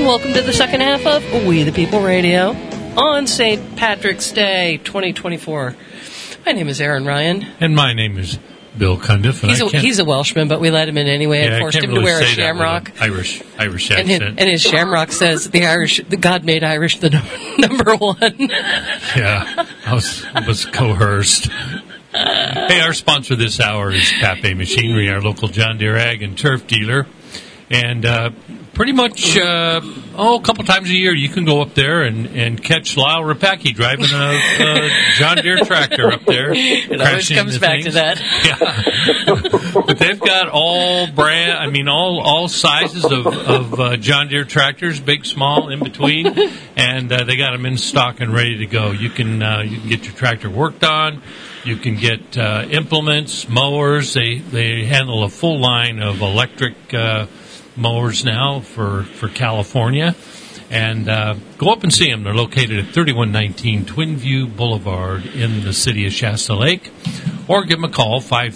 and welcome to the second half of We the People Radio on St. Patrick's Day 2024. My name is Aaron Ryan. And my name is Bill Cundiff. He's a Welshman, but we let him in anyway and forced him to wear a shamrock. Irish accent. And his shamrock says the God made Irish the number one. Yeah, I was coerced. Hey, our sponsor this hour is Pape Machinery, our local John Deere Ag and Turf dealer. And pretty much a couple times a year you can go up there and catch Lyle Rapacki driving a John Deere tractor up there. It always comes back to that. Yeah. But they've got all sizes of John Deere tractors, big, small, in between, and they got them in stock and ready to go. You can get your tractor worked on. You can get implements, mowers. They handle a full line of electric mowers now for California. And go up and see them. They're located at 3119 Twin View Boulevard in the city of Shasta Lake. Or give them a call,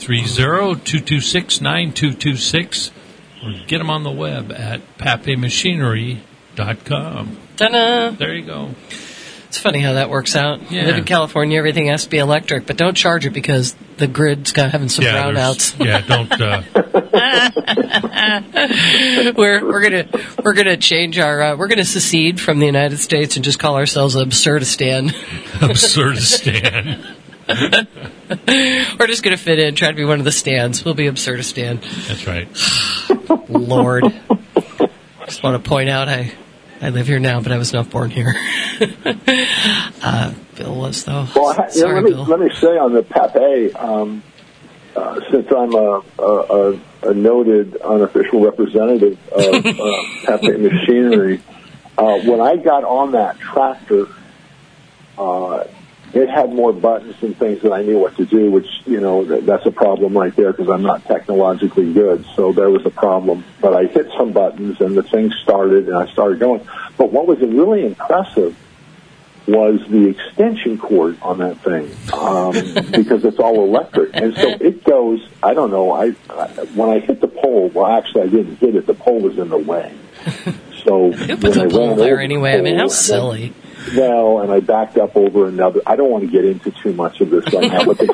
530-226-9226. Or get them on the web at papemachinery.com. Ta-da! There you go. It's funny how that works out. Yeah. You live in California, everything has to be electric, but don't charge it because the grid's having some brownouts. Yeah, don't. We're gonna change our. We're gonna secede from the United States and just call ourselves Absurdistan. Absurdistan. We're just gonna fit in, try to be one of the stands. We'll be Absurdistan. That's right. Lord, just want to point out I live here now, but I was not born here. Bill was, though. Well, Sorry, Bill. let me say on the Pape, since I'm a noted unofficial representative of Pape Machinery, when I got on that tractor, it had more buttons and things than I knew what to do, which, that's a problem right there because I'm not technologically good. So there was a problem. But I hit some buttons and the thing started and I started going. But what was really impressive was the extension cord on that thing because it's all electric. And so it goes, I don't know, when I hit the pole, well, actually I didn't hit it. The pole was in the way. So who puts a pole there anyway? I mean, how silly. Well, and I backed up over another. I don't want to get into too much of this right now, but the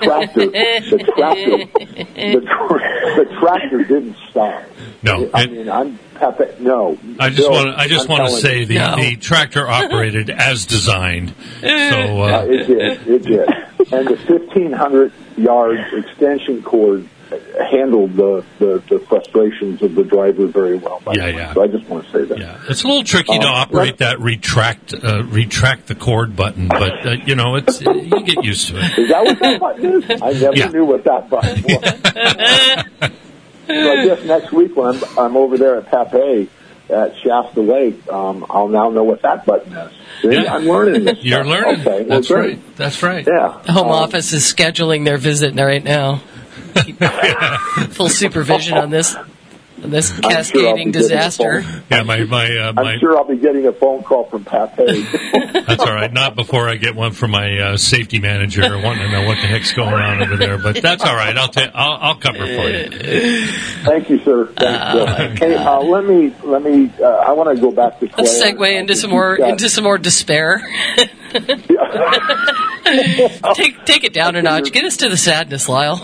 tractor didn't stop. No, no. I just want to say the tractor operated as designed. So it did, and the 1,500 yard extension cord handled the frustrations of the driver very well. Yeah. So I just want to say that. Yeah, it's a little tricky to operate that retract the cord button, but it's you get used to it. Is that what that button is? I never knew what that button was. So I guess next week when I'm over there at Pape at Shasta Lake, I'll now know what that button is. See? Yeah. I'm learning this. You're learning. Okay, That's right. That's right. Yeah. The Home Office is scheduling their visit right now. Full supervision on this cascading disaster. Yeah, I'm sure I'll be getting a phone call from Pape. That's all right. Not before I get one from my safety manager wanting to know what the heck's going on over there. But that's all right. I'll cover for you. Thank you, sir. Thanks, Bill. Hey, let me. I want to go back to Claire. Let's segue into some more despair. Take it down a notch. Get us to the sadness, Lyle.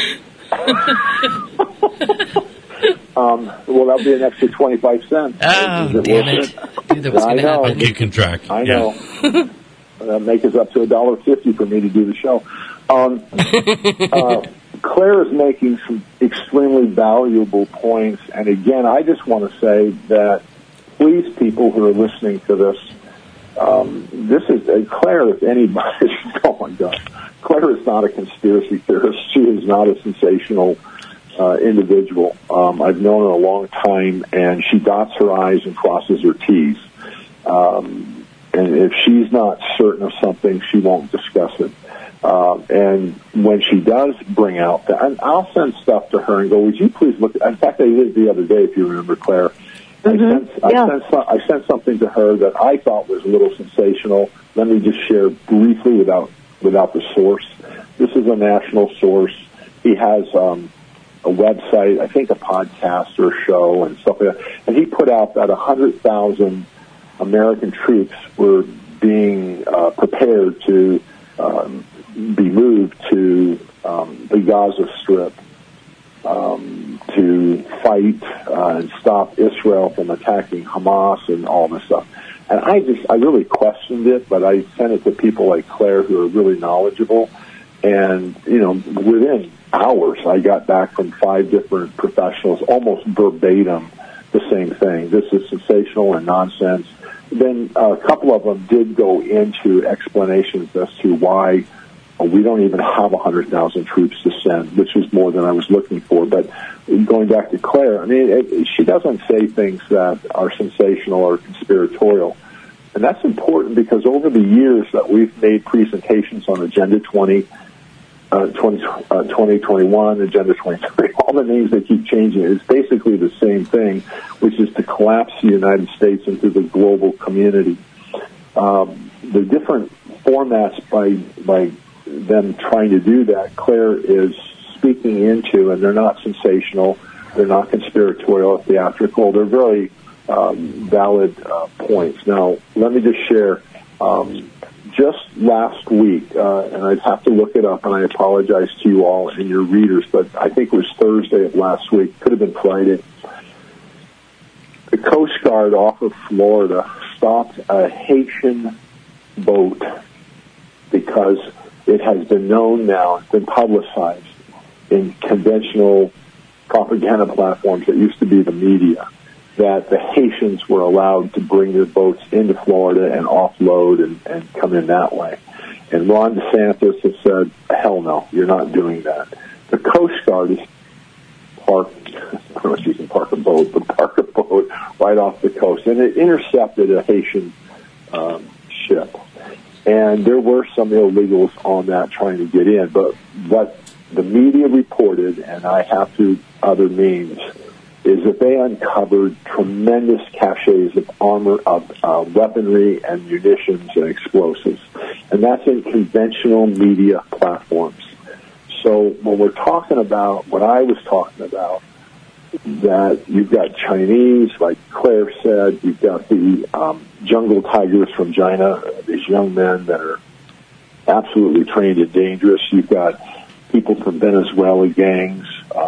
Well, that'll be an extra 25 cents. Oh, damn it. Knew that was going to happen. You can track. I know. That makes us up to $1.50 for me to do the show. Claire is making some extremely valuable points. And again, I just want to say that please, people who are listening to this, this is Claire, if anybody, oh my God, Claire is not a conspiracy theorist. She is not a sensational individual. I've known her a long time, and she dots her I's and crosses her T's. And if she's not certain of something, she won't discuss it. And when she does bring out that, and I'll send stuff to her and go, would you please look at, in fact, I did the other day, if you remember, Claire. I sent something to her that I thought was a little sensational. Let me just share briefly without the source. This is a national source. He has a website, I think a podcast or a show and stuff like that. And he put out that 100,000 American troops were being prepared to be moved to the Gaza Strip to fight and stop Israel from attacking Hamas and all this stuff. And I really questioned it, but I sent it to people like Claire who are really knowledgeable. And, within hours, I got back from 5 different professionals, almost verbatim, the same thing. This is sensational and nonsense. Then a couple of them did go into explanations as to why we don't even have 100,000 troops to send, which is more than I was looking for. But going back to Claire, she doesn't say things that are sensational or conspiratorial. And that's important because over the years that we've made presentations on Agenda 2021, Agenda 2030, all the names they keep changing, it's basically the same thing, which is to collapse the United States into the global community. The different formats by them trying to do that, Claire is speaking into, and they're not sensational, they're not conspiratorial or theatrical, they're very valid points. Now, let me just share, just last week, and I'd have to look it up, and I apologize to you all and your readers, but I think it was Thursday of last week, could have been Friday. The Coast Guard off of Florida stopped a Haitian boat because it has been known now, it's been publicized in conventional propaganda platforms that used to be the media, that the Haitians were allowed to bring their boats into Florida and offload and come in that way. And Ron DeSantis has said, hell no, you're not doing that. The Coast Guard is parked, I don't know if you can park a boat, but park a boat right off the coast. And it intercepted a Haitian ship. And there were some illegals on that trying to get in. But what the media reported, and I have to other means, is that they uncovered tremendous caches of armor, of weaponry and munitions and explosives. And that's in conventional media platforms. So when we're talking about, what I was talking about, that you've got Chinese, like Claire said, you've got the jungle tigers from China, these young men that are absolutely trained and dangerous. You've got people from Venezuela gangs.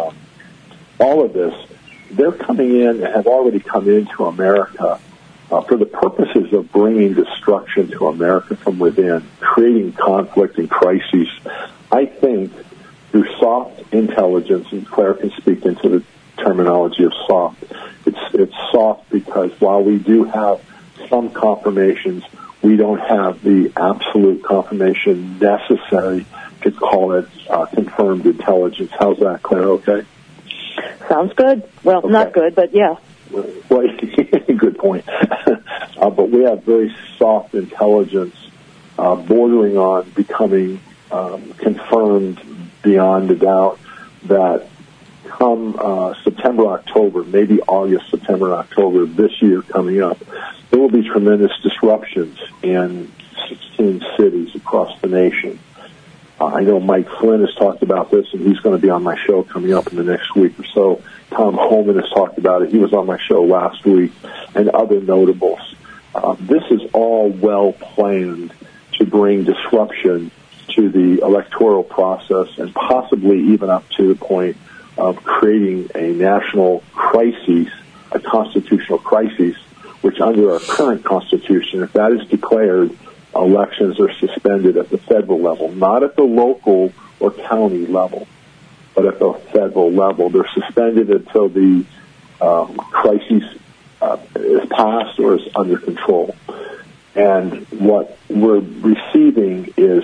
All of this, they're coming in and have already come into America for the purposes of bringing destruction to America from within, creating conflict and crises. I think through soft intelligence, and Claire can speak into the terminology of soft, it's soft because while we do have some confirmations, we don't have the absolute confirmation necessary to call it confirmed intelligence. How's that, Claire? Okay? Sounds good. Well, okay. Not good, but yeah. Well, good point. But we have very soft intelligence bordering on becoming confirmed beyond a doubt that come September, October, maybe August, September, October this year coming up, there will be tremendous disruptions in 16 cities across the nation. I know Mike Flynn has talked about this, and he's going to be on my show coming up in the next week or so. Tom Homan has talked about it. He was on my show last week, and other notables. This is all well planned to bring disruption to the electoral process and possibly even up to the point of creating a national crisis, a constitutional crisis, which under our current Constitution, if that is declared, elections are suspended at the federal level, not at the local or county level, but at the federal level. They're suspended until the crisis is passed or is under control. And what we're receiving is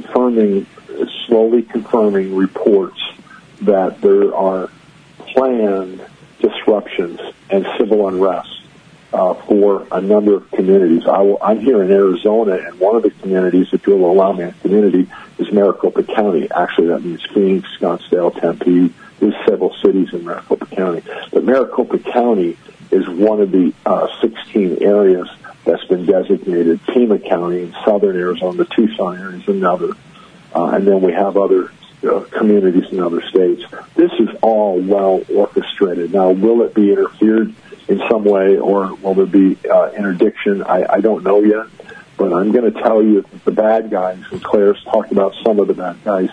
slowly confirming reports that there are planned disruptions and civil unrest for a number of communities. I'm here in Arizona, and one of the communities, if you'll allow me, a community is Maricopa County. Actually, that means Phoenix, Scottsdale, Tempe. There's several cities in Maricopa County. But Maricopa County is one of the 16 areas that's been designated Pima County in southern Arizona. The Tucson area is another. And then we have other communities in other states. This is all well orchestrated. Now, will it be interfered in some way, or will there be interdiction? I don't know yet, but I'm going to tell you that the bad guys, and Claire's talked about some of the bad guys.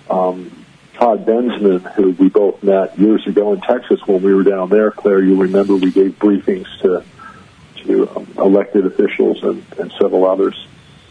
Todd Bensman, who we both met years ago in Texas when we were down there. Claire, you remember we gave briefings to elected officials and several others.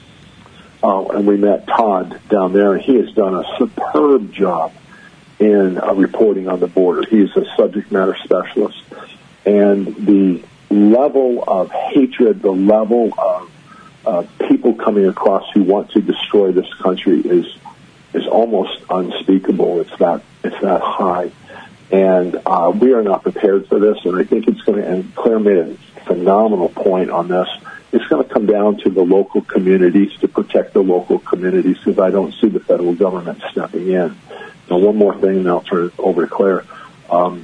And we met Todd down there, and he has done a superb job in reporting on the border. He's a subject matter specialist. And the level of hatred, the level of people coming across who want to destroy this country is almost unspeakable. It's that high. And we are not prepared for this, and I think it's going to, and Claire made a phenomenal point on this, it's going to come down to the local communities to protect the local communities, because I don't see the federal government stepping in. Now, one more thing, and I'll turn it over to Claire. Tom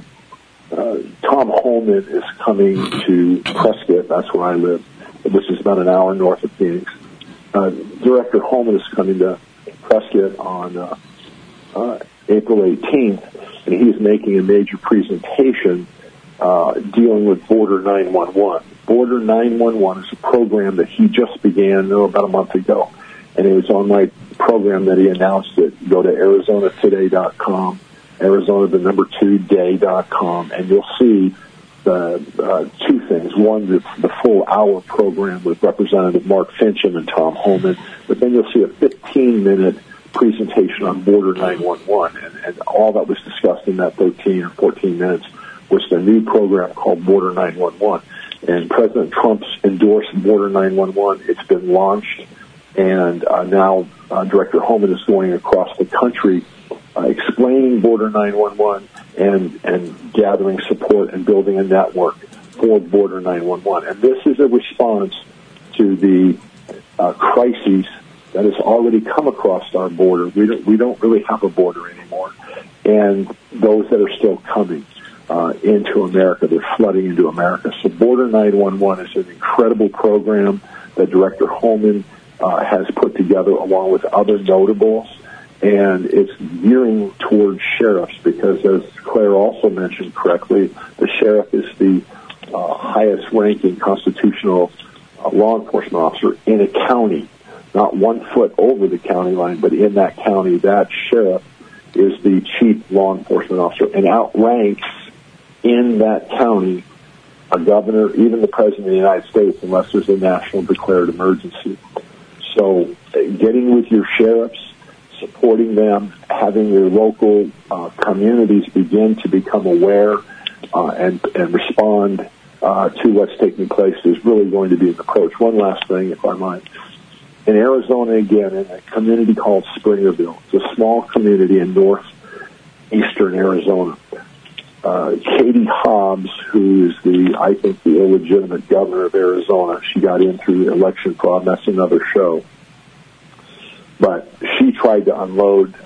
Holman is coming to Prescott, that's where I live, which is about an hour north of Phoenix. Director Holman is coming to Prescott on April 18th, and he's making a major presentation dealing with Border 911. Border 911 is a program that he just began about a month ago, and it was on my program that he announced it. Go to ArizonaToday.com, Arizona2day.com, and you'll see the two things. One, the full hour program with Representative Mark Finchem and Tom Holman, but then you'll see a 15-minute presentation on Border 911, and all that was discussed in that 13 or 14 minutes was the new program called Border 911. And President Trump's endorsed Border 911. It's been launched, and now Director Holman is going across the country explaining Border 911 and gathering support and building a network for Border 911. And this is a response to the crises that has already come across our border. We don't really have a border anymore, and those that are still coming into America, they're flooding into America. So Border 911 is an incredible program that Director Holman has put together along with other notables, and it's gearing towards sheriffs because, as Claire also mentioned correctly, the sheriff is the highest ranking constitutional law enforcement officer in a county, not 1 foot over the county line, but in that county, that sheriff is the chief law enforcement officer and outranks in that county a governor, even the president of the United States, unless there's a national declared emergency. So getting with your sheriffs, supporting them, having your local communities begin to become aware and respond to what's taking place is really going to be an approach. One last thing, if I might. In Arizona, again, in a community called Springerville, it's a small community in northeastern Arizona. Katie Hobbs, who is I think the illegitimate governor of Arizona, she got in through election fraud, and that's another show. But she tried to unload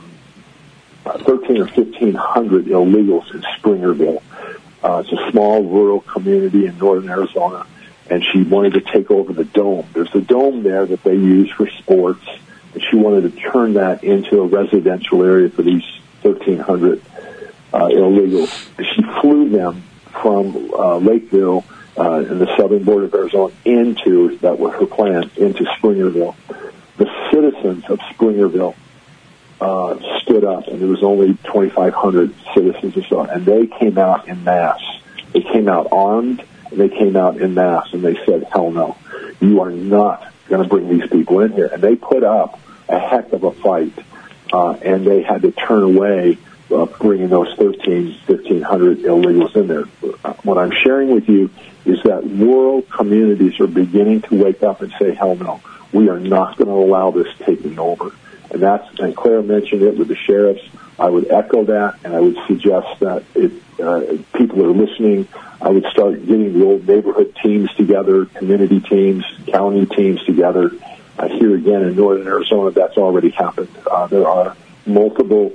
1,300 or 1,500 illegals in Springerville. It's a small rural community in northern Arizona, and she wanted to take over the dome. There's a dome there that they use for sports, and she wanted to turn that into a residential area for these 1,300 illegals. She flew them from Lakeville in the southern border of Arizona that was her plan, into Springerville. The citizens of Springerville stood up, and there was only 2,500 citizens or so, and they came out in mass. They came out armed, and they came out in mass, and they said, hell no, you are not going to bring these people in here. And they put up a heck of a fight, and they had to turn away bringing those 1,500 illegals in there. What I'm sharing with you is that rural communities are beginning to wake up and say, hell no, we are not going to allow this taking over. And Claire mentioned it with the sheriffs. I would echo that, and I would suggest that if people are listening, I would start getting the old neighborhood teams together, community teams, county teams together. Here again in northern Arizona, that's already happened. There are multiple,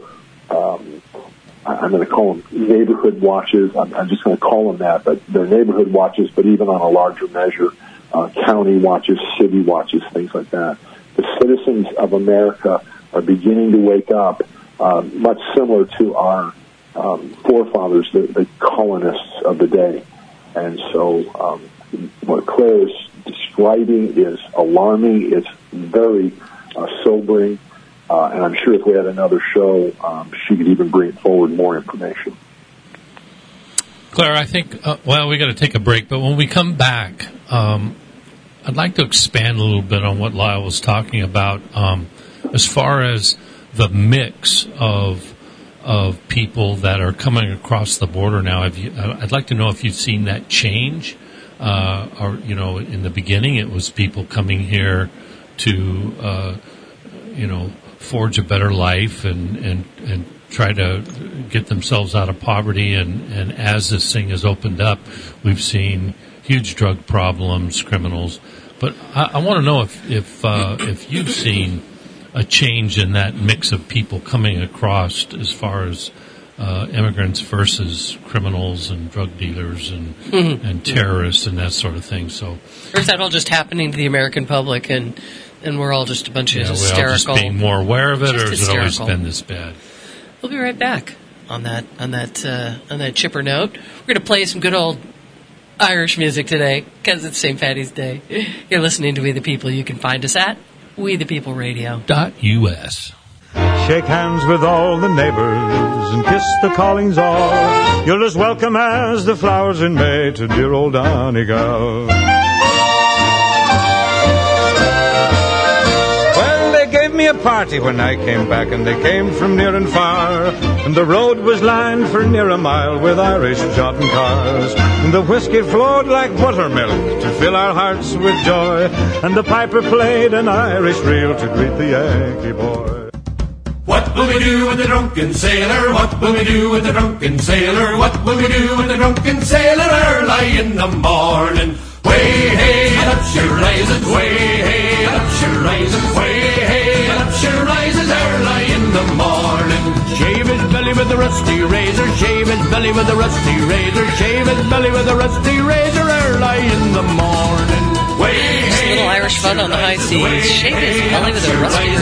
I'm going to call them neighborhood watches. I'm just going to call them that, but they're neighborhood watches, but even on a larger measure, county watches, city watches, things like that. The citizens of America are beginning to wake up, much similar to our forefathers, the colonists of the day. And so what Claire is describing is alarming. It's very sobering. And I'm sure if we had another show, she could even bring forward more information. Claire, I think, we got to take a break, but when we come back, I'd like to expand a little bit on what Lyle was talking about as far as the mix of people that are coming across the border now. I'd like to know if you've seen that change, or in the beginning it was people coming here to forge a better life and try to get themselves out of poverty. And as this thing has opened up, we've seen huge drug problems, criminals. But I want to know if you've seen a change in that mix of people coming across as far as immigrants versus criminals and drug dealers and terrorists and that sort of thing. So, or is that all just happening to the American public and we're all just a bunch of hysterical? We're all just being more aware of it, or has hysterical. it always been this bad? We'll be right back on that chipper note. We're going to play some good old Irish music today because it's St. Paddy's Day. You're listening to We the People. You can find us at WeThePeopleRadio.us. Shake hands with all the neighbors and kiss the callings all. You're as welcome as the flowers in May to dear old Donegal. Gave me a party when I came back, and they came from near and far, and the road was lined for near a mile with Irish jotting cars, and the whiskey flowed like buttermilk to fill our hearts with joy, and the piper played an Irish reel to greet the Yankee boy. What will we do with the drunken sailor? What will we do with the drunken sailor? What will we do with the drunken sailor early in the morning? Way hey and up she rises, way hey and up she rises, way hey and up she rises early in the morning. Shave his belly with a rusty razor, shave his belly with a rusty razor, shave his belly with a rusty razor early in the morning. Way Just a little Irish fun on the high seas. Shave his belly with a rusty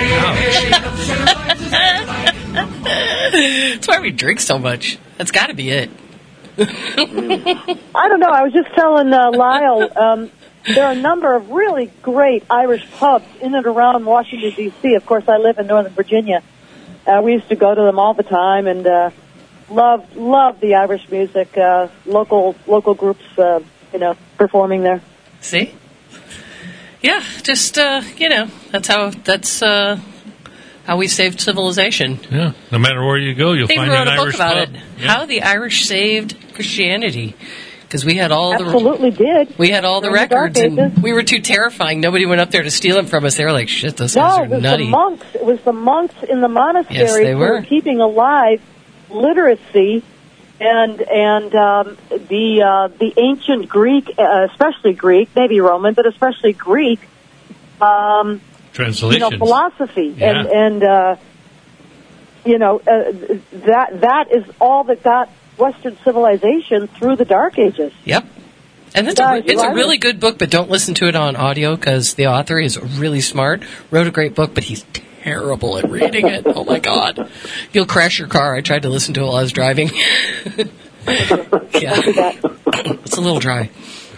razor. That's why we drink so much. That's got to be it. I don't know. I was just telling Lyle, there are a number of really great Irish pubs in and around Washington, D.C. Of course, I live in Northern Virginia. We used to go to them all the time and loved the Irish music, local groups, performing there. See? Yeah, just, that's how we saved civilization. Yeah, no matter where you go, you'll find an Irish pub. They wrote a book about it, how the Irish saved Christianity, because we had all We had all the records, and we were too terrifying. Nobody went up there to steal them from us. They were like, "Shit, those guys are nutty." It was the monks in the monasteries yes, they who were keeping alive literacy and the ancient Greek, especially Greek, maybe Roman, but especially Greek. Translations. Philosophy, yeah. that is all that got Western civilization through the Dark Ages. Yep. And it's a really good book, but don't listen to it on audio because the author is really smart, wrote a great book, but he's terrible at reading it. Oh, my God. You'll crash your car. I tried to listen to it while I was driving. Yeah. It's a little dry.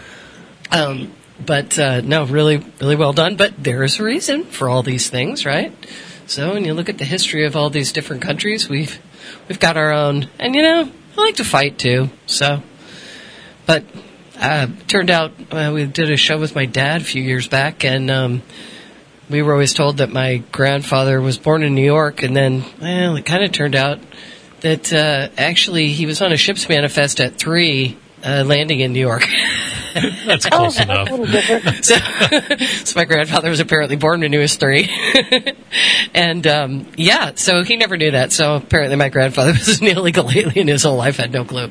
But no, really, really well done. But there is a reason for all these things, right? So when you look at the history of all these different countries, we've got our own. And, I like to fight, too. So, but turned out we did a show with my dad a few years back, and we were always told that my grandfather was born in New York, and then, it kind of turned out that actually he was on a ship's manifest at 3, landing in New York. That's close enough. That's a little different. So my grandfather was apparently born when he was 3. And, so he never knew that. So apparently my grandfather was an illegal alien his whole life, had no clue.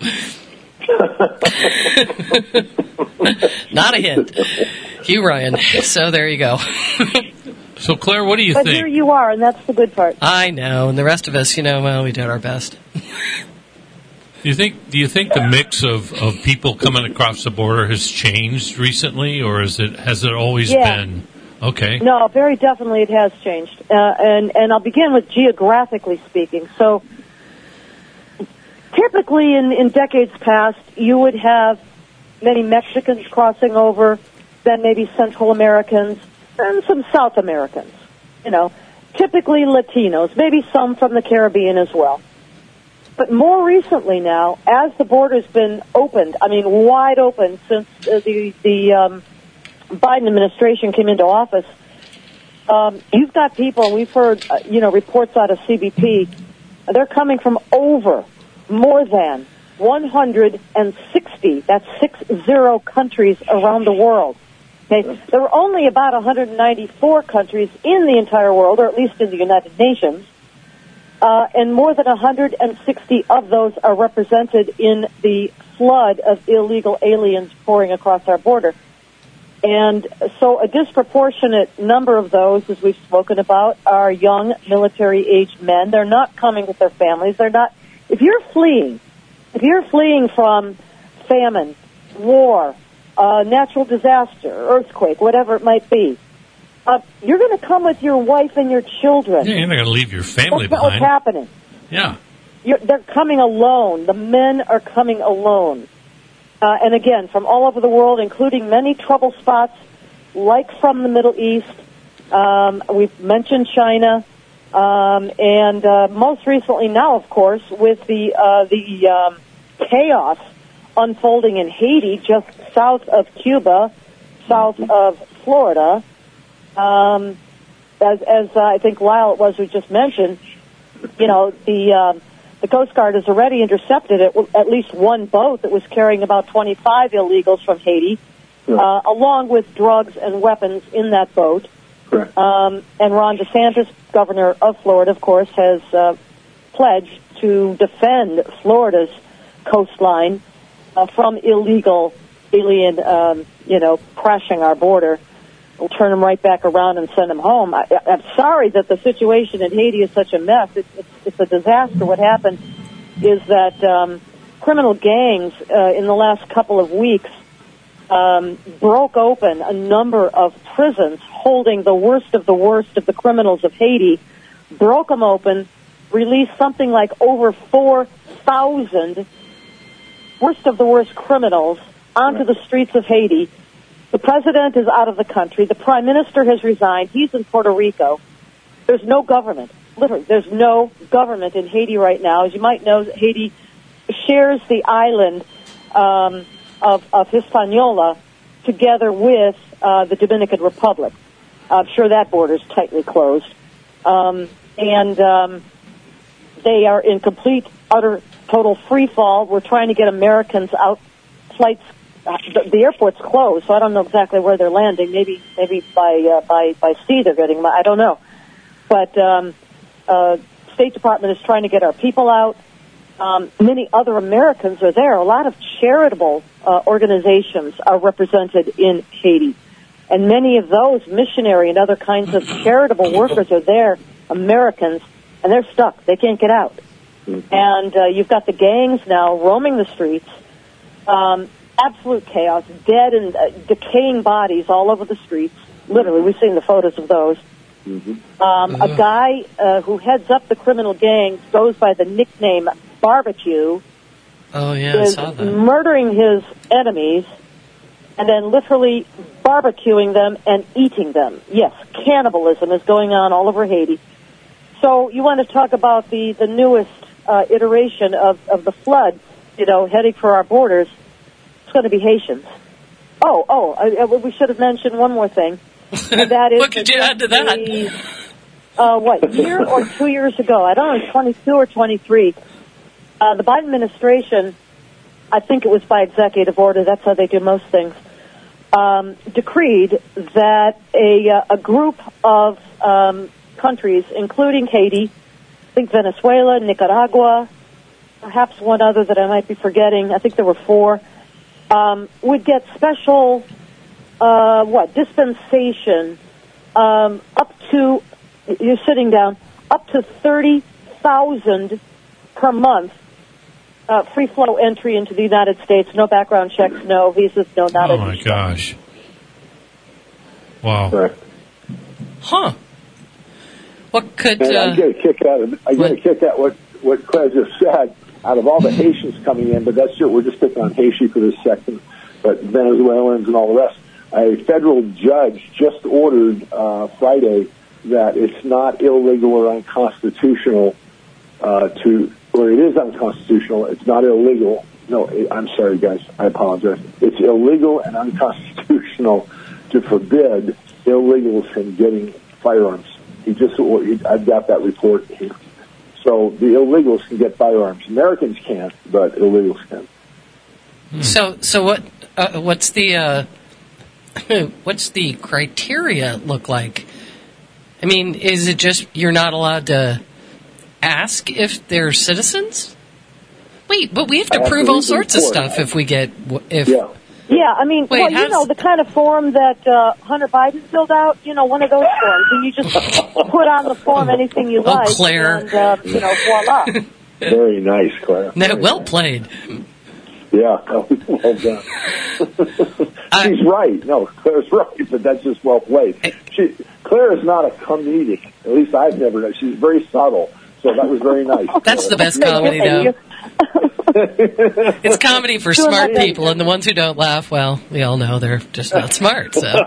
Not a hint. Hugh Ryan. So there you go. So, Claire, what do you think? think? But here you are, and that's the good part. I know. And the rest of us, we did our best. Do you think the mix of people coming across the border has changed recently, or has it always been? Okay. No, very definitely it has changed. And I'll begin with geographically speaking. So typically in decades past, you would have many Mexicans crossing over, then maybe Central Americans, and some South Americans. You know, typically Latinos, maybe some from the Caribbean as well. But more recently now, as the border's been opened, I mean, wide open since the Biden administration came into office, you've got people, and we've heard, reports out of CBP, they're coming from more than 160, that's 60 countries around the world. Okay? There were only about 194 countries in the entire world, or at least in the United Nations, and more than 160 of those are represented in the flood of illegal aliens pouring across our border. And so a disproportionate number of those, as we've spoken about, are young military-aged men. They're not coming with their families. They're not. If you're fleeing from famine, war, natural disaster, earthquake, whatever it might be, you're going to come with your wife and your children. Yeah, you're not going to leave your family That's behind. What's happening? Yeah. They're coming alone. The men are coming alone. And again, from all over the world, including many trouble spots, like from the Middle East. We've mentioned China. And most recently now, of course, with the chaos unfolding in Haiti, just south of Cuba, south of Florida. As I think Lyle, it was who just mentioned, the Coast Guard has already intercepted at least one boat that was carrying about 25 illegals from Haiti, along with drugs and weapons in that boat. Correct. And Ron DeSantis, governor of Florida, of course, has pledged to defend Florida's coastline from illegal alien, crashing our border. We'll turn them right back around and send them home. I'm sorry that the situation in Haiti is such a mess. It's a disaster. What happened is that criminal gangs in the last couple of weeks broke open a number of prisons holding the worst of the criminals of Haiti, broke them open, released something like over 4,000 worst of the worst criminals onto the streets of Haiti. The president is out of the country. The prime minister has resigned. He's in Puerto Rico. There's no government. Literally, there's no government in Haiti right now. As you might know, Haiti shares the island of Hispaniola together with the Dominican Republic. I'm sure that border is tightly closed. And they are in complete, utter, total free fall. We're trying to get Americans out. Flights. The airport's closed, so I don't know exactly where they're landing. Maybe by sea they're getting. I don't know. But State Department is trying to get our people out. Many other Americans are there. A lot of charitable organizations are represented in Haiti, and many of those missionary and other kinds of charitable workers are there, Americans, and they're stuck. They can't get out. And you've got the gangs now roaming the streets. Absolute chaos, dead and decaying bodies all over the streets. Literally, we've seen the photos of those. A guy who heads up the criminal gangs goes by the nickname Barbecue. Oh, yeah, I saw that. Murdering his enemies and then literally barbecuing them and eating them. Yes, cannibalism is going on all over Haiti. So you want to talk about the newest iteration of the flood, heading for our borders. It's going to be Haitians. We should have mentioned one more thing. And that is what could you add to that? Year or 2 years ago? I don't know, 22 or 23. The Biden administration, I think it was by executive order, that's how they do most things, decreed that a group of countries, including Haiti, I think Venezuela, Nicaragua, perhaps one other that I might be forgetting, I think there were 4, would get special, dispensation, up to, you're sitting down, up to 30,000 per month, free flow entry into the United States, no background checks, no visas, no nada. Oh my gosh. Wow. Correct. Huh. What could, I get a kick out of what Claire just said. Out of all the Haitians coming in, but we're just picking on Haiti for this second. but Venezuelans and all the rest. A federal judge just ordered Friday that it's not illegal or unconstitutional or it is unconstitutional. It's not illegal. No, I'm sorry, guys. I apologize. It's illegal and unconstitutional to forbid illegals from getting firearms. I've got that report here. So the illegals can get firearms. Americans can't, but illegals can. So what's the what's the criteria look like? I mean, is it just you're not allowed to ask if they're citizens? Wait, but we have to prove all sorts of stuff if we get Yeah, I mean, the kind of form that Hunter Biden filled out, one of those forms, and you just put on the form anything you like, Claire. and, voila. Very nice, Claire. No, well played. Yeah, well done. She's right. No, Claire's right, but that's just well played. Claire is not a comedic. At least I've never known. She's very subtle, so that was very nice. That's the best comedy, though. It's comedy for smart people, and the ones who don't laugh, well, we all know they're just not smart, so.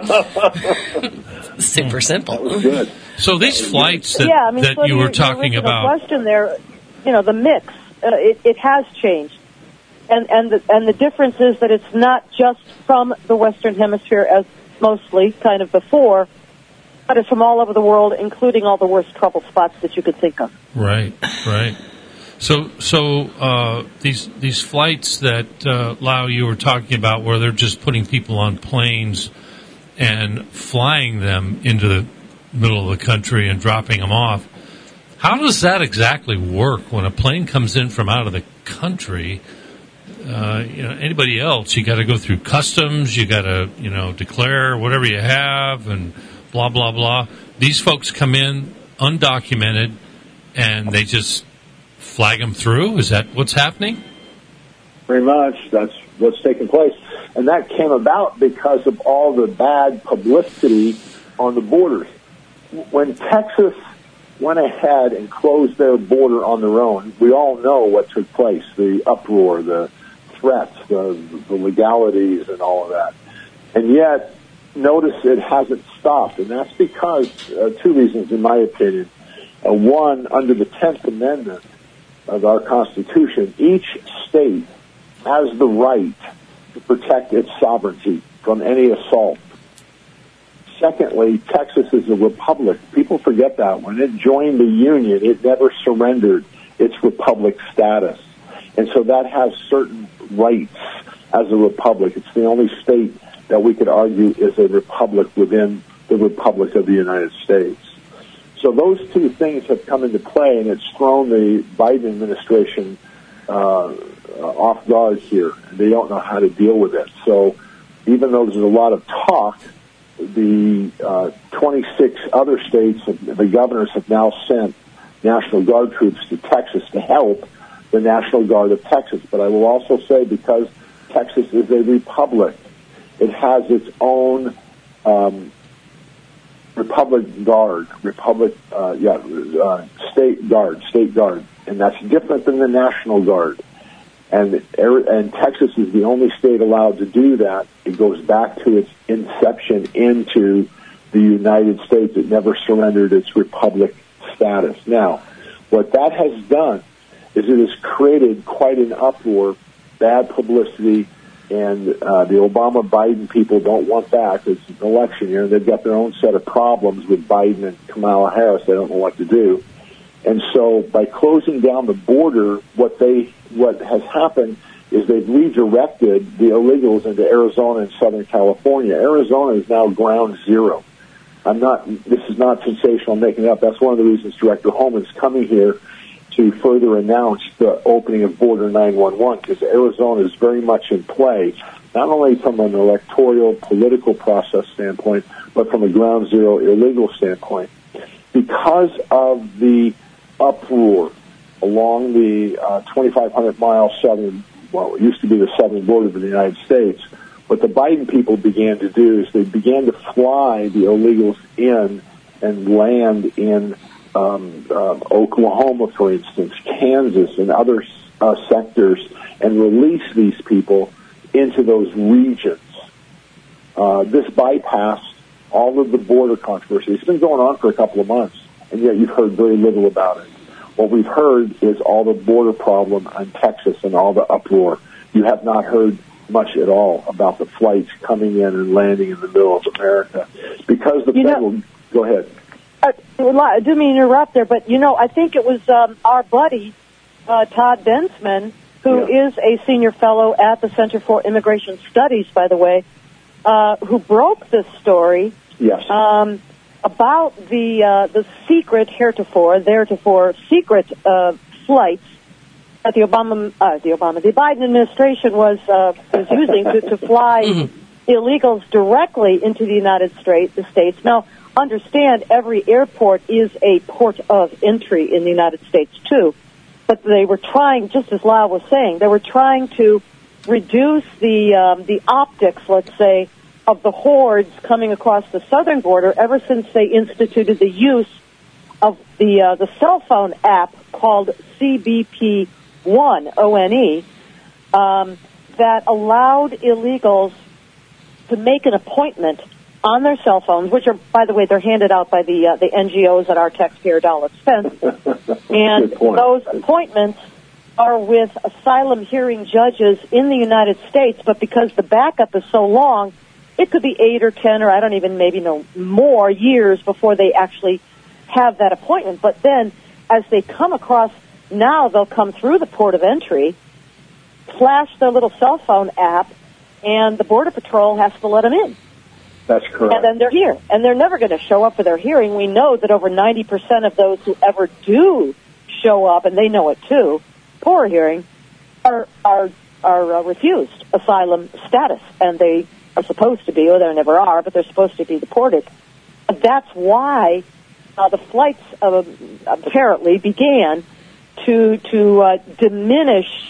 Super simple. That was good. So these flights that you were talking about. Question there, the mix, it has changed. And the difference is that it's not just from the Western Hemisphere as mostly kind of before, but it's from all over the world, including all the worst trouble spots that you could think of. Right. So these flights that Lau, you were talking about, where they're just putting people on planes and flying them into the middle of the country and dropping them off. How does that exactly work when a plane comes in from out of the country? Anybody else, you got to go through customs, you got to, declare whatever you have and blah, blah, blah. These folks come in undocumented and they just flag them through? Is that what's happening? Very much. That's what's taking place. And that came about because of all the bad publicity on the borders. When Texas went ahead and closed their border on their own, we all know what took place, the uproar, the threats, the legalities and all of that. And yet, notice it hasn't stopped. And that's because, two reasons in my opinion. One, under the 10th Amendment of our Constitution, each state has the right to protect its sovereignty from any assault. Secondly, Texas is a republic. People forget that. When it joined the Union, it never surrendered its republic status. And so that has certain rights as a republic. It's the only state that we could argue is a republic within the Republic of the United States. So those two things have come into play, and it's thrown the Biden administration off guard here. They don't know how to deal with it. So even though there's a lot of talk, the 26 other states, the governors have now sent National Guard troops to Texas to help the National Guard of Texas. But I will also say, because Texas is a republic, it has its own Republic Guard, State Guard, and that's different than the National Guard. And Texas is the only state allowed to do that. It goes back to its inception into the United States. It never surrendered its republic status. Now, what that has done is it has created quite an uproar, bad publicity, and the Obama-Biden people don't want that. It's an election year, and they've got their own set of problems with Biden and Kamala Harris. They don't know what to do. And so by closing down the border, what has happened is they've redirected the illegals into Arizona and Southern California. Arizona is now ground zero. This is not sensational, I'm making it up. That's one of the reasons Director Holman's coming here to further announce the opening of Border 911, because Arizona is very much in play, not only from an electoral political process standpoint, but from a ground zero illegal standpoint. Because of the uproar along the 2,500-mile southern, it used to be the southern border of the United States, what the Biden people began to do is they began to fly the illegals in and land in Oklahoma, for instance, Kansas, and other sectors, and release these people into those regions. This bypassed all of the border controversy. It's been going on for a couple of months, and yet you've heard very little about it. What we've heard is all the border problem in Texas and all the uproar. You have not heard much at all about the flights coming in and landing in the middle of America. Because the federal... Go ahead. I didn't mean to interrupt there, but, I think it was our buddy, Todd Bensman, who is a senior fellow at the Center for Immigration Studies, by the way, who broke this story about the secret theretofore secret flights that the Biden administration was using to fly illegals directly into the United States. Now, understand, every airport is a port of entry in the United States too, but they were trying, just as Lyle was saying, they were trying to reduce the optics, let's say, of the hordes coming across the southern border ever since they instituted the use of the cell phone app called CBP One, ONE, that allowed illegals to make an appointment on their cell phones, which are, by the way, they're handed out by the NGOs at our taxpayer dollar expense. And those appointments are with asylum hearing judges in the United States, but because the backup is so long, it could be 8 or 10 or I don't even maybe know more years before they actually have that appointment. But then as they come across, now they'll come through the port of entry, flash their little cell phone app, and the Border Patrol has to let them in. That's correct. And then they're here. And they're never going to show up for their hearing. We know that over 90% of those who ever do show up, and they know it too, for a hearing, are refused asylum status. And they are supposed to be, or they never are, but they're supposed to be deported. And that's why the flights apparently began to diminish,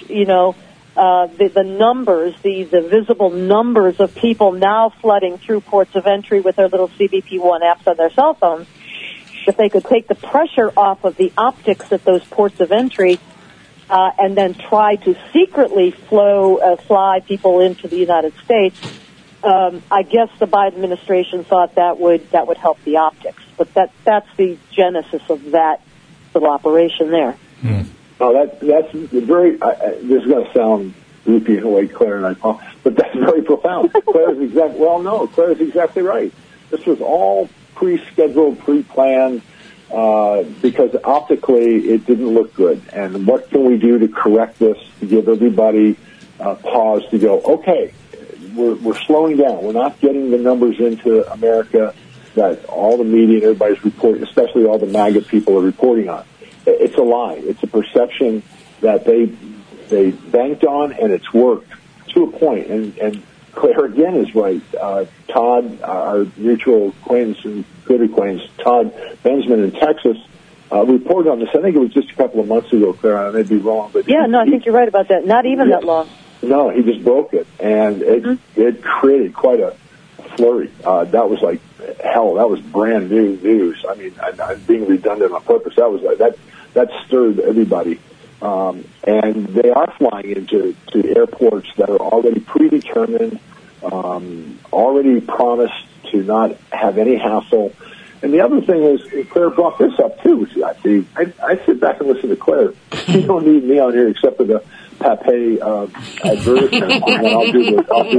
the numbers, the visible numbers of people now flooding through ports of entry with their little CBP One apps on their cell phones. If they could take the pressure off of the optics at those ports of entry and then try to secretly fly people into the United States, I guess the Biden administration thought that would help the optics. But that's the genesis of that little operation there. Oh, that's very. This is going to sound loopy in a way, Claire and I, but that's very profound. Claire's exactly right. This was all pre-scheduled, pre-planned, because optically it didn't look good. And what can we do to correct this? To give everybody pause to go, okay, we're slowing down. We're not getting the numbers into America that all the media and everybody's reporting, especially all the MAGA people are reporting on. It's a lie. It's a perception that they banked on, and it's worked to a point. And Claire again is right. Todd, our mutual acquaintance and good acquaintance, Todd Bensman in Texas, reported on this. I think it was just a couple of months ago, Claire. I may be wrong, but I think you're right about that. Not even that long. No, he just broke it, and it created quite a flurry. That was like hell. That was brand new news. I mean, I'm being redundant on purpose. That was like that stirred everybody. And they are flying into airports that are already predetermined, already promised to not have any hassle. And the other thing is, Claire brought this up too. I sit back and listen to Claire. You don't need me on here except for the Pape advertisement. And I'll do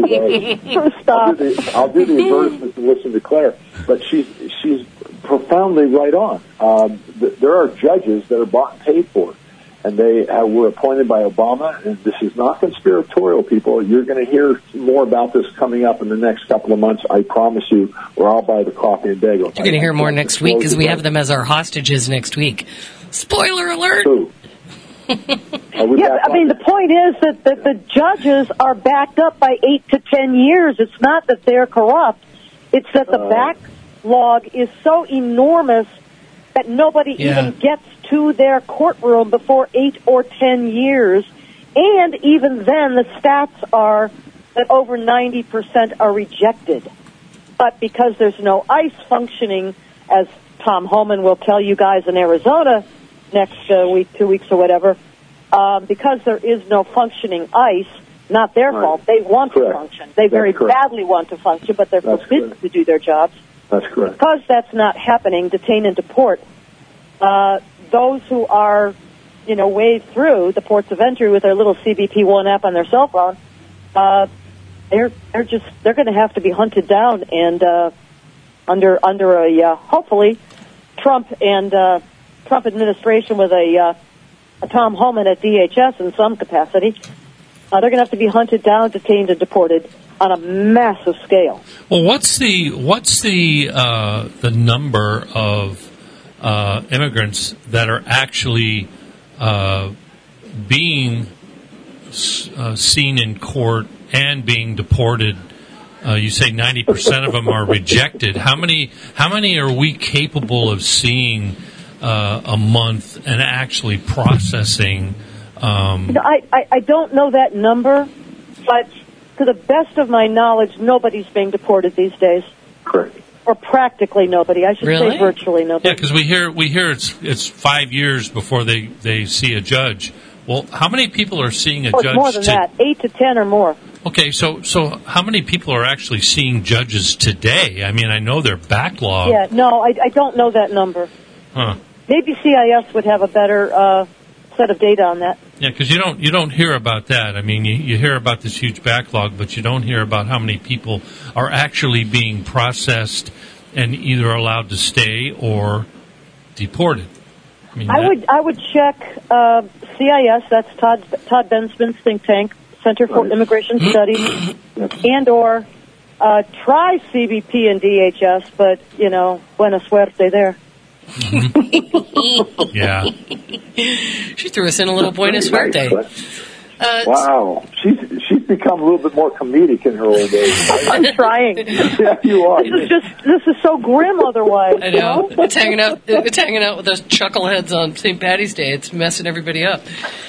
the advertisement and listen to Claire. But she's profoundly right on. There are judges that are bought and paid for, and they were appointed by Obama. And this is not conspiratorial, people. You're going to hear more about this coming up in the next couple of months. I promise you. Or I'll buy the coffee and bagel. You're going to hear more next week because we have them as our hostages next week. Spoiler alert! True. The point is that the judges are backed up by 8 to 10 years. It's not that they're corrupt. It's that the backlog is so enormous that nobody even gets to their courtroom before 8 or 10 years. And even then, the stats are that over 90% are rejected. But because there's no ICE functioning, as Tom Homan will tell you guys in Arizona next week, 2 weeks or whatever, because there is no functioning ICE, not their fault. They want to Correct. function. They very correct. badly want to function, but they're That's forbidden correct. to do their jobs. That's correct. Because that's not happening, detain and deport. Those who are, wade through the ports of entry with their little CBP One app on their cell phone, they're going to have to be hunted down and under a hopefully Trump administration with a Tom Homan at DHS in some capacity. They're going to have to be hunted down, detained, and deported on a massive scale. Well, what's the number of immigrants that are actually being seen in court and being deported? You say 90% of them are rejected. How many are we capable of seeing a month and actually processing? I don't know that number, but to the best of my knowledge, nobody's being deported these days. Correct. Or practically nobody. I should say virtually nobody. Yeah, because we hear it's 5 years before they see a judge. Well, how many people are seeing a judge? It's more than that. 8 to 10 or more. Okay, so how many people are actually seeing judges today? I mean, I know they're backlogged. Yeah, no, I don't know that number. Huh. Maybe CIS would have a better set of data on that. Yeah, because you don't hear about that. I mean, you hear about this huge backlog, but you don't hear about how many people are actually being processed and either allowed to stay or deported. I mean, I would check CIS. That's Todd Bensman's think tank, Center for Immigration Studies, and or try CBP and DHS. But buena suerte there. Yeah. She threw us in a little buena suerte. Wow, she's become a little bit more comedic in her old age. I'm trying. Yeah, you are. This is so grim otherwise. I know. It's hanging out with those chuckleheads on St. Patty's Day. It's messing everybody up.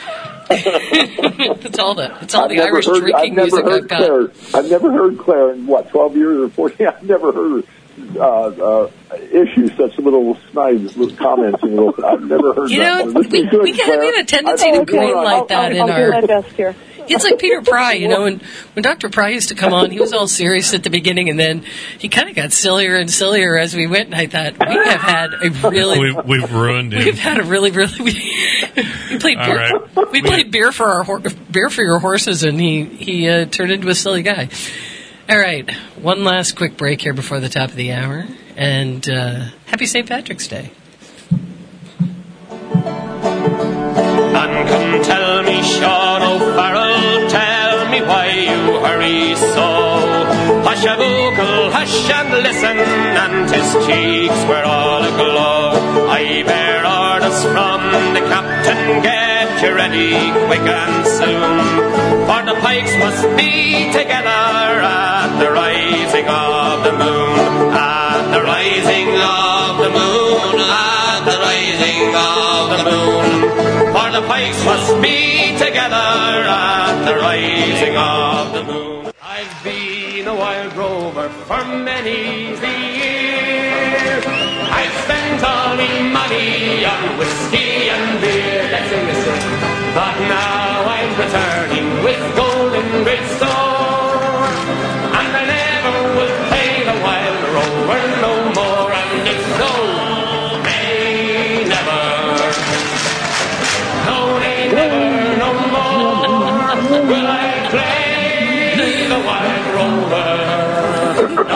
It's all the Irish drinking music I've got. I've never heard Claire in 12 years or 14. I've never heard her issue such little snide little comments. I've never heard that. We have a tendency to green like that in I'll our. do my best here. It's like Peter Pry, when Dr. Pry used to come on, he was all serious at the beginning, and then he kind of got sillier and sillier as we went. And I thought we have had a really we've ruined him. We've had a really we played beer, right. we played beer for your horses, and he turned into a silly guy. All right, one last quick break here before the top of the hour, and happy St. Patrick's Day. And come tell me, Sean O'Farrell, tell me why you hurry so. Hush a vocal, hush and listen, and his cheeks were all aglow. I bear orders from the captain, get you ready quick and soon. For the pikes must be together at the rising of the moon. At the rising of the moon, at the rising of the moon. For the pikes must be together at the rising of the moon. I've been a wild rover for many years. I've spent all my money on whiskey and beer. Let's sing this song. But now I'm returning with golden great store, and I never will play the wild rover no more. And it's no, nay, never. No, nay, never, no more will I play the wild rover.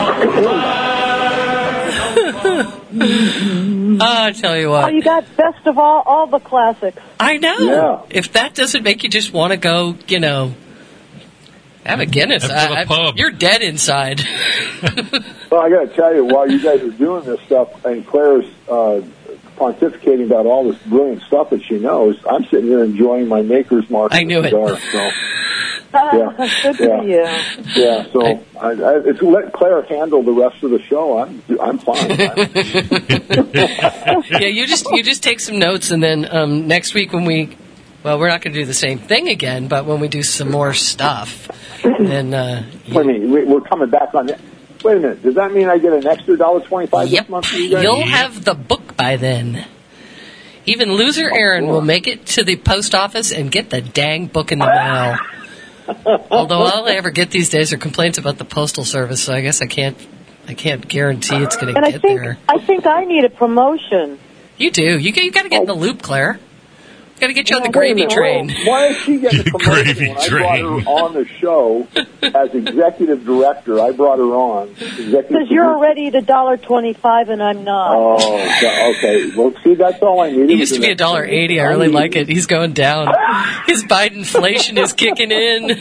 I tell you what. Oh, you got best of all the classics. I know. Yeah. If that doesn't make you just want to go, have a Guinness. After the pub. You're dead inside. Well, I got to tell you, while you guys are doing this stuff, and Claire's pontificating about all this brilliant stuff that she knows, I'm sitting here enjoying my Maker's Mark. I knew it. So. Good for you. Yeah, so it's let Claire handle the rest of the show. I'm fine. Yeah, you just take some notes, and then next week when we're not going to do the same thing again, but when we do some more stuff, then Wait a minute, we're coming back on that. Wait a minute, does that mean I get an extra $1.25 this month from you guys? You'll have the book by then. Even loser Aaron will make it to the post office and get the dang book in the mail. Although all I ever get these days are complaints about the Postal Service, so I guess I can't guarantee it's going to get there. I think I need a promotion. You do. You got to get in the loop, Claire. Got to get you on the gravy train. Why is she getting a promotion Gravy when I train. brought her on the show as executive director? I brought her on. Because you're already at $1.25 and I'm not. Oh, okay. Well, see, that's all I needed. It used to be $1.80. I really like it. He's going down. His Bidenflation is kicking in.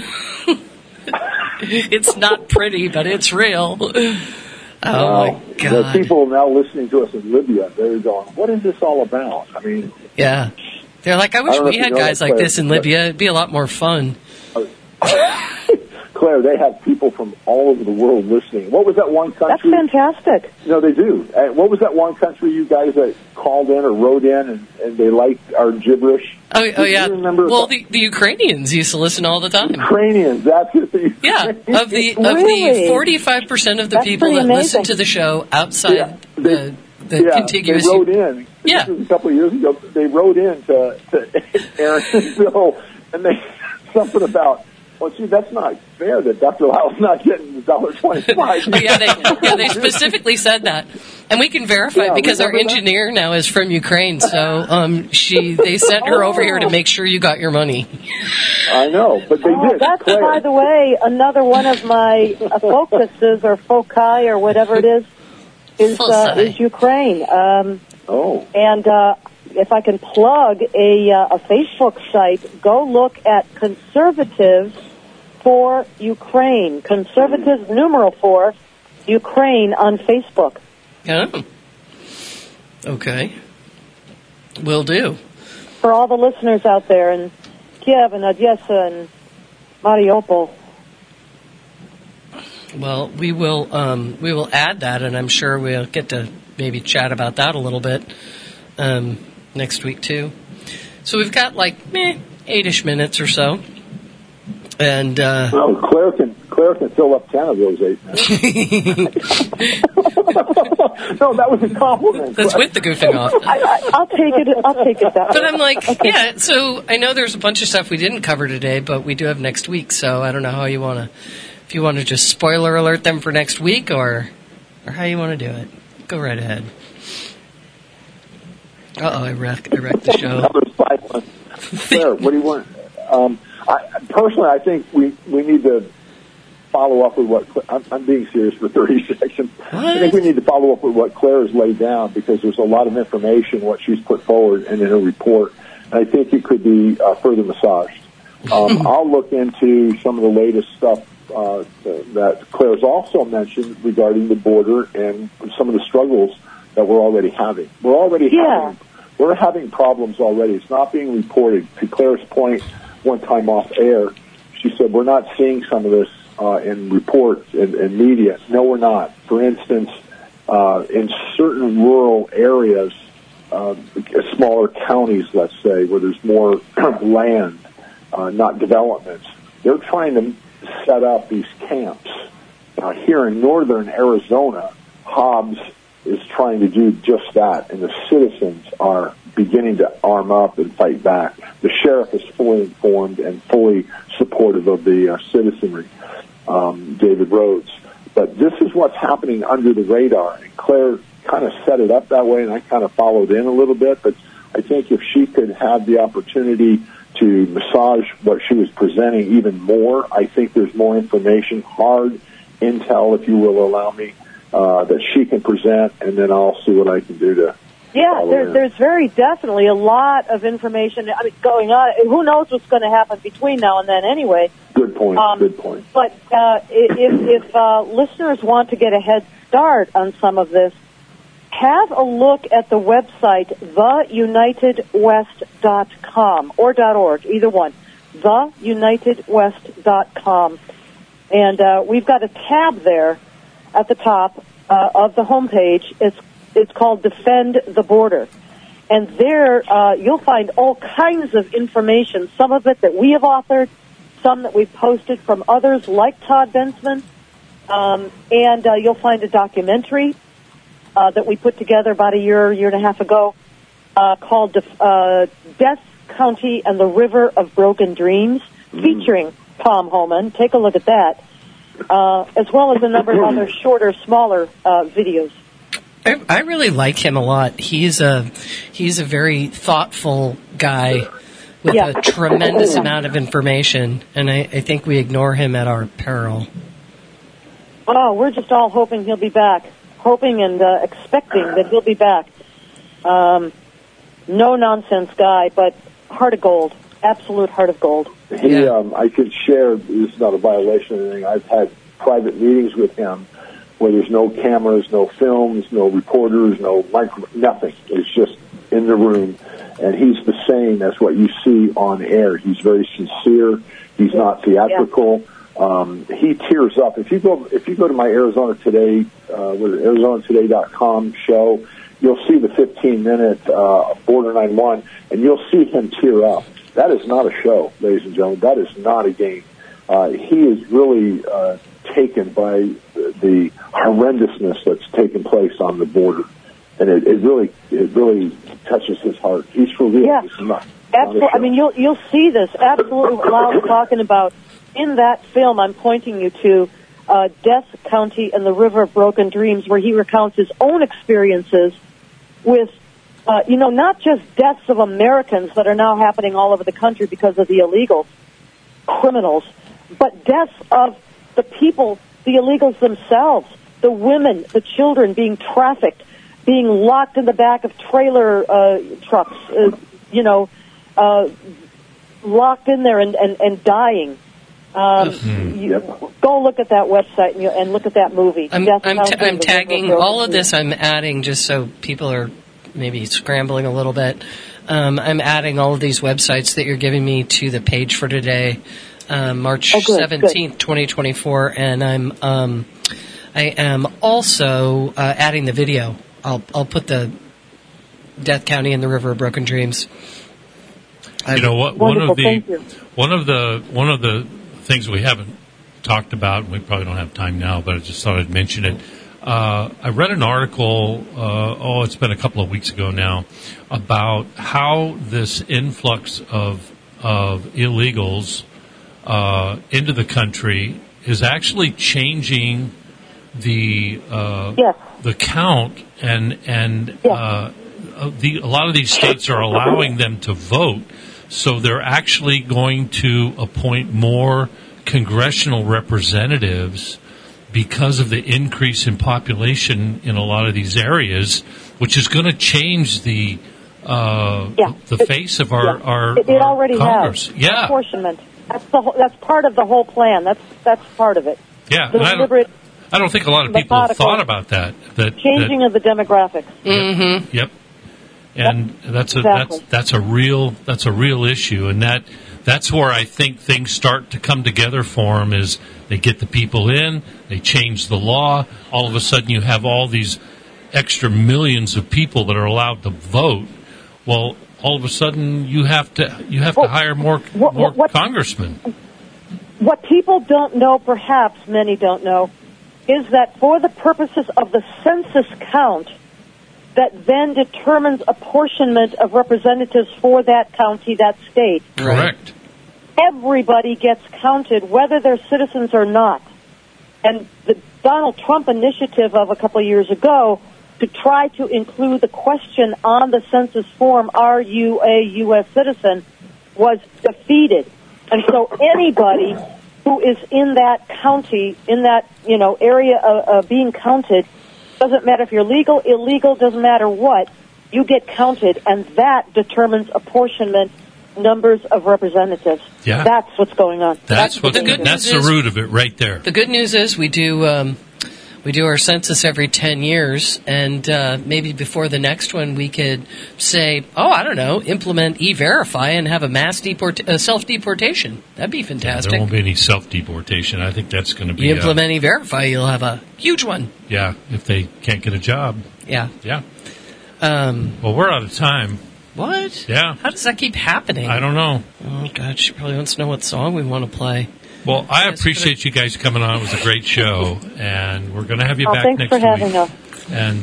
It's not pretty, but it's real. Oh, my God. The people now listening to us in Libya, they're going, what is this all about? I mean... Yeah. They're like, I wish we had guys like this in Libya. It'd be a lot more fun. Claire, they have people from all over the world listening. What was that one country? That's fantastic. No, they do. What was that one country you guys that called in or wrote in and they liked our gibberish? Oh yeah. You remember well, the Ukrainians used to listen all the time. Ukrainians, that's it. Yeah, of the 45% of the That's people that pretty listen amazing. to the show outside the contiguous. They wrote in. Yeah. This was a couple of years ago. They wrote in to Aaron and Bill, and they something about. Well, see, that's not fair that Dr. Lyle's not getting $1.25. Oh, yeah, they specifically said that, and we can verify because our engineer now is from Ukraine. So they sent her over here to make sure you got your money. I know, but they did. That's, Claire. by the way, another one of my focuses or foci or whatever it is Ukraine. And if I can plug a Facebook site, go look at Conservatives for Ukraine. Conservatives numeral 4 Ukraine on Facebook. Oh. Okay. Will do. For all the listeners out there in Kiev and Odessa and Mariupol. Well, we will add that, and I'm sure we'll get to maybe chat about that a little bit next week too. So we've got like 8-ish minutes or so, and Claire can fill up 10 of those 8 minutes. No, that was a compliment. That's with the goofing off. I'll take it that way. But I'm like, yeah. So I know there's a bunch of stuff we didn't cover today, but we do have next week. So I don't know how you want to. If you want to just spoiler alert them for next week, or how you want to do it, go right ahead. I wrecked the show. Another silent. Claire, what do you want? Personally, I think we need to follow up with what I'm being serious for 30 seconds. What? I think we need to follow up with what Claire has laid down because there's a lot of information what she's put forward and in her report, and I think it could be further massaged. I'll look into some of the latest stuff that Claire's also mentioned regarding the border and some of the struggles that we're already having. We're having problems already. It's not being reported. To Claire's point, one time off air, she said we're not seeing some of this in reports and media. No, we're not. For instance, in certain rural areas, smaller counties, let's say, where there's more land, not developments, they're trying to set up these camps. Here in northern Arizona, Hobbs is trying to do just that, and the citizens are beginning to arm up and fight back. The sheriff is fully informed and fully supportive of the citizenry, David Rhodes. But this is what's happening under the radar. And Claire kind of set it up that way, and I kind of followed in a little bit. But I think if she could have the opportunity to massage what she was presenting even more, I think there's more information, hard intel, if you will allow me, that she can present, and then I'll see what I can do to. Yeah, there's very definitely a lot of information going on. Who knows what's going to happen between now and then anyway. Good point, good point. But if listeners want to get a head start on some of this, have a look at the website, theunitedwest.com or .org, either one, theunitedwest.com. And we've got a tab there at the top of the homepage. It's called Defend the Border. And there you'll find all kinds of information, some of it that we have authored, some that we've posted from others like Todd Bensman, and you'll find a documentary that we put together about a year and a half ago called Death County and the River of Broken Dreams, featuring Tom Homan. Take a look at that, as well as a number of other shorter, smaller videos. I really like him a lot. He's a very thoughtful guy with a tremendous amount of information, and I think we ignore him at our peril. Oh, we're just all hoping he'll be back, hoping and expecting that he'll be back. No nonsense guy, but heart of gold, absolute heart of gold. I could share. This is not a violation or anything. I've had private meetings with him where there's no cameras, no films, no reporters, no nothing. It's just in the room, and he's the same as what you see on air. He's very sincere. He's not theatrical. He tears up. If you go to my Arizona Today, ArizonaToday.com show, you'll see the 15-minute Border 9-1, and you'll see him tear up. That is not a show, ladies and gentlemen. That is not a game. He is really taken by the horrendousness that's taken place on the border, and it really touches his heart. He's for real. Yeah, this is not absolutely. I mean, you'll see this absolutely. While we're talking about in that film, I'm pointing you to Death County and the River of Broken Dreams, where he recounts his own experiences with, not just deaths of Americans that are now happening all over the country because of the illegal criminals, but deaths of the people, the illegals themselves, the women, the children being trafficked, being locked in the back of trailer trucks, locked in there and dying. Go look at that website and look at that movie. I'm tagging all of this. I'm adding, just so people are maybe scrambling a little bit. I'm adding all of these websites that you're giving me to the page for today, March 17th, 2024, and I am also adding the video. I'll put the Death County and the River of Broken Dreams. You know what? One of the things we haven't talked about, and we probably don't have time now, but I just thought I'd mention it. I read an article, it's been a couple of weeks ago now, about how this influx of illegals into the country is actually changing the count, and a lot of these states are allowing them to vote. So they're actually going to appoint more congressional representatives because of the increase in population in a lot of these areas, which is going to change the face of our it already Congress. Has. Yeah, apportionment. That's part of the whole plan. That's part of it. Yeah, I don't think a lot of people have thought about that. Changing of the demographics. Mm-hmm. Yep. And that's a real issue, and that's where I think things start to come together for them. Is they get the people in, they change the law. All of a sudden, you have all these extra millions of people that are allowed to vote. Well, all of a sudden, you have to hire more congressmen. What people don't know, perhaps many don't know, is that for the purposes of the census count, that then determines apportionment of representatives for that county, that state. Correct. Everybody gets counted, whether they're citizens or not. And the Donald Trump initiative of a couple of years ago to try to include the question on the census form, are you a U.S. citizen, was defeated. And so anybody who is in that county, in that area of being counted, doesn't matter if you're legal, illegal, doesn't matter what, you get counted, and that determines apportionment, numbers of representatives. Yeah. That's what's going on. That's the root of it right there. The good news is we do our census every 10 years, and maybe before the next one we could say, implement E-Verify and have a mass self-deportation. That'd be fantastic. There won't be any self-deportation. I think that's going to be... You implement E-Verify, you'll have a huge one. Yeah, if they can't get a job. Yeah. Yeah. Well, we're out of time. What? Yeah. How does that keep happening? I don't know. Oh, God, she probably wants to know what song we want to play. Well, I appreciate you guys coming on. It was a great show, and we're going to have you back next week. Thanks for having us. And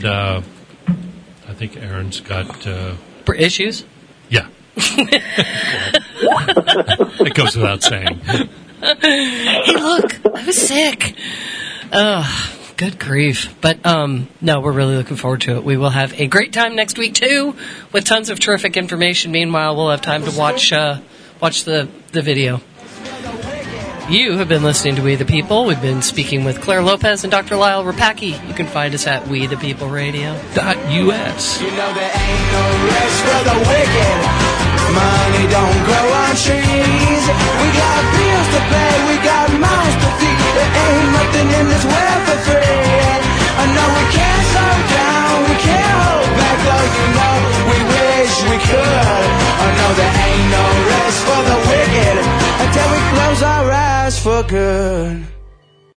I think Aaron's got... issues? Yeah. It goes without saying. Hey, look, I was sick. Good grief. But, no, we're really looking forward to it. We will have a great time next week, too, with tons of terrific information. Meanwhile, we'll have time to watch the video. You have been listening to We the People. We've been speaking with Claire Lopez and Dr. Lyle Rapacki. You can find us at WeThePeopleRadio.us. You know there ain't no rest for the wicked. Money don't grow on trees. We got bills to pay, we got mouths to feed. There ain't nothing in this world for free. I know we can't slow down, we can't hold back, though you know we wish we could. I know there ain't no rest for the wicked until we close our eyes for good.